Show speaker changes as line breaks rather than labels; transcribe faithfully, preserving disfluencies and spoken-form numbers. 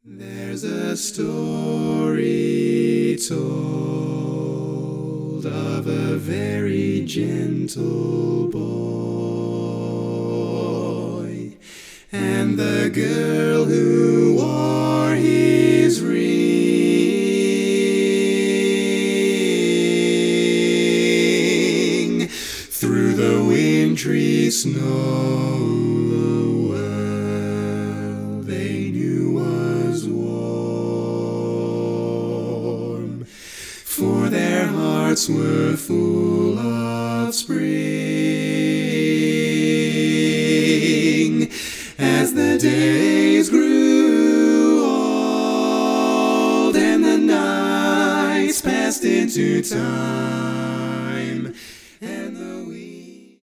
There's a story told of a very gentle boy and the girl who wore his ring. Through the wintry snow the world they knew was warm, for their hearts were full of spring. As the days grew old and the nights passed into time,